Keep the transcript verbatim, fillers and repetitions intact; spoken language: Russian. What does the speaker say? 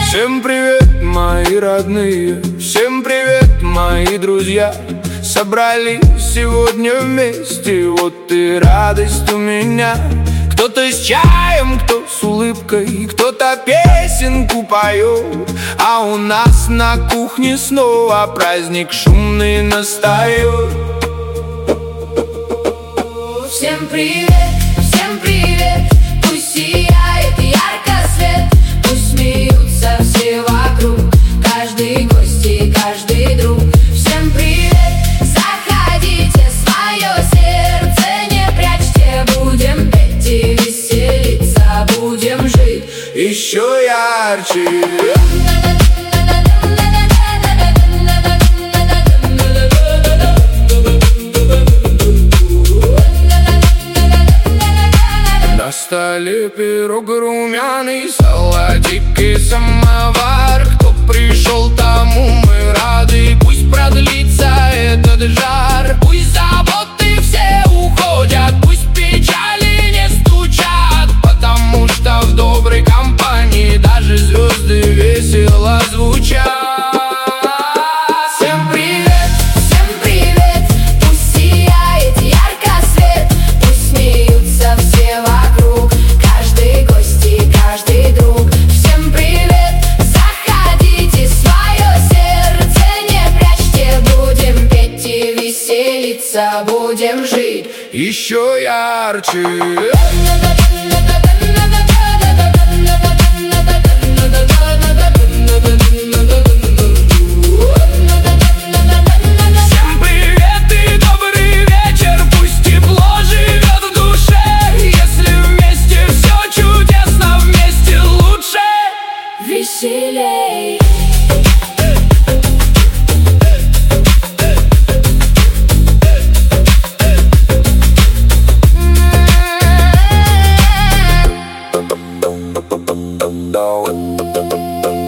Всем привет, мои родные, всем привет, мои друзья. Собрались сегодня вместе, вот и радость у меня. Кто-то с чаем, кто с улыбкой, кто-то песенку поет. А у нас на кухне снова праздник шумный настает. Всем привет, всем привет, пусть сияет ярко свет, пусть смеются все вокруг, каждый гость и каждый друг. Всем привет, заходите, свое сердце не прячьте, будем петь и веселиться, будем жить еще ярче. На столе пирог румяный, салатик и самовар. Кто пришел, тому мы рады, пусть продлится этот жар. Пусть заботы все уходят, пусть печали не стучат, потому что в доброй компании даже звезды весело звучат. Будем жить еще ярче. Всем привет и добрый вечер, пусть тепло живет в душе. Если вместе все чудесно, вместе лучше, веселей. No.